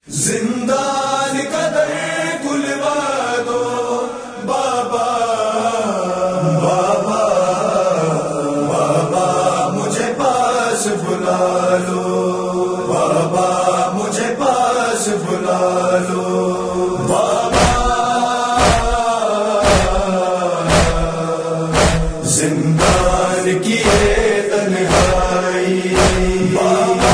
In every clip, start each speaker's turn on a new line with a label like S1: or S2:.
S1: زندان کا در کھلوا دو بابا بابا بابا مجھے پاس بلا لو بابا مجھے پاس بلا لو بابا زندان کی ہے تنہائی بابا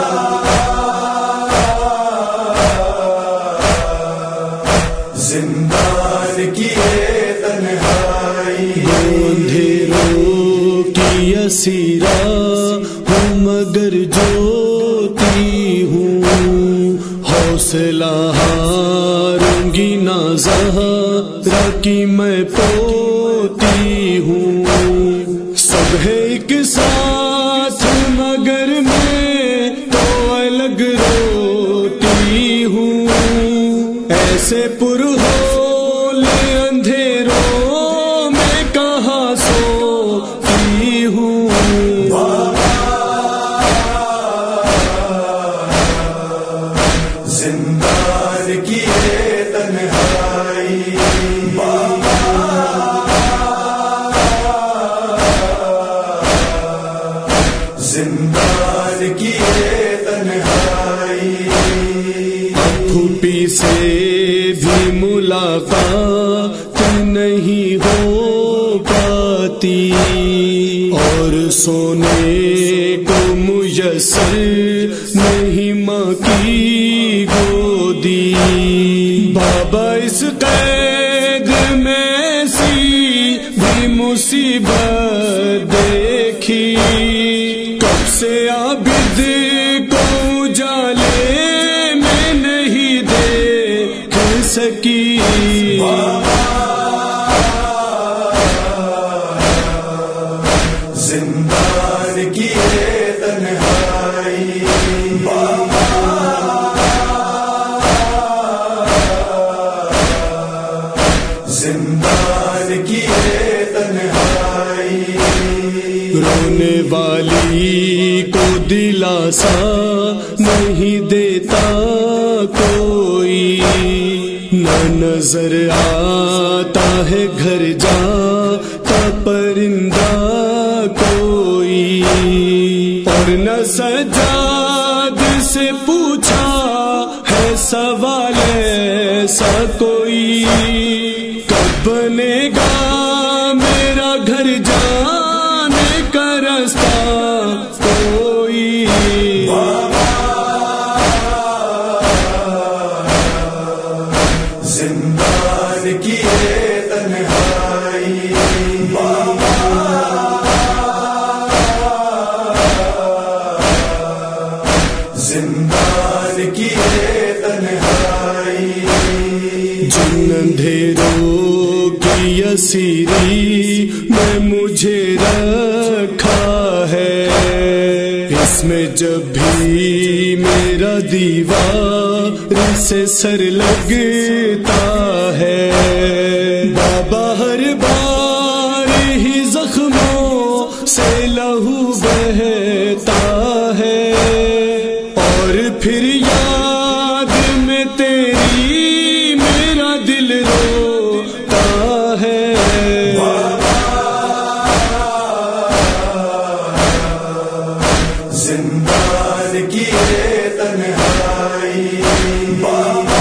S1: زندان کی ہے تنہائی
S2: اندھیروں کی اسیرا ہوں مگر جوتی ہوں حوصلہ ہاروں گی نہ زہرا کی میں پوتی ہوں سب ہے ایک ساتھ مگر میں تو الگ روتی ہوں ایسے پرہول اندھیروں میں کہاں سوتی ہوں
S1: زندان کی ہے تنہائی بابا زندان کی ہے تنہائی
S2: پھوپھی سے بھی ملاقات نہیں ہو پاتی اور سونے کو میسر نہیں ماں کی گودی بابا اس قید میں سی بھی مصیبت دیکھی کب سے عابد کو اجالے میں نہیں دیکھ سکی
S1: زندان کی ہے تنہائی بابا زندان کی ہے تنہائی
S2: رونے والی کو دلاسا نہیں دیتا کوئی نہ نظر آتا ہے گھر جاتا پرندہ کوئی اور نہ سجاد سے پوچھا ہے سوال ایسا کوئی کب بنے گا میرا گھر جانے کا راستہ کوئی
S1: زندان کی ہے تنہائی بابا زندان کی ہے تنہائی
S2: جن اندھیروں کی اسیری میں مجھے رکھا ہے اس میں جب بھی میرا دیوار سے سر لگتا ہے بابا ہر بار ہی زخموں سے لہو بہتا ہے اور پھر یاد میں تیری میرا دل روتا ہے
S1: زندان کی ہے تنہائی بابا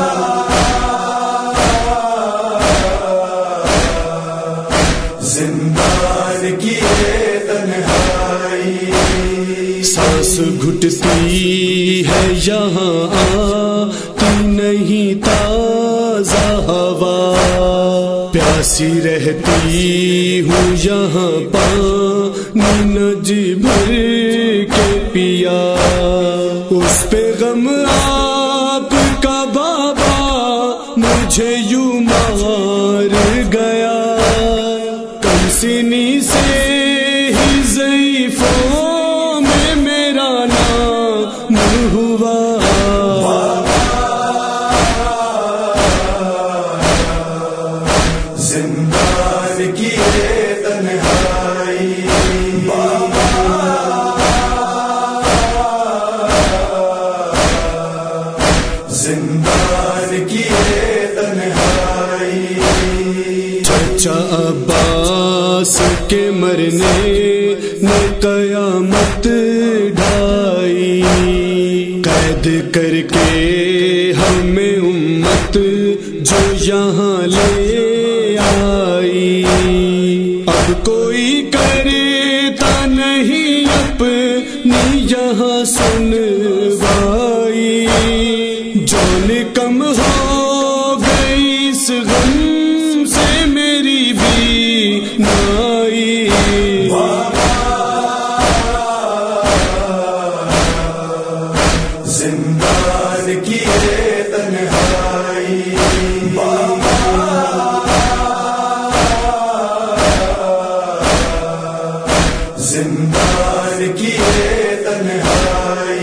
S1: زندان کی ہے تنہائی
S2: سانس گھٹتی ہے یہاں آتی نہیں تازہ ہوا پیاسی رہتی ہوں یہاں پانی نج بھر کے پیا اس پہ غم آپ کا بابا مجھے یوں مار گیا کم سنی سے ہی ضعیفوں میں میرا نام ہوا
S1: زندان کی ہے تنہائی بابا زندان کی ہے تنہائی،
S2: چچا عباس کے مرنے نے قیامت ڈھائی، قید کر کے ہمیں امت جو یہاں لے آئی، اب کوئی کرتا نہیں اپنی یہاں سنوائی، جان کم ہو گئی اس غم سے میری بھی نائی،
S1: زندان کی ہے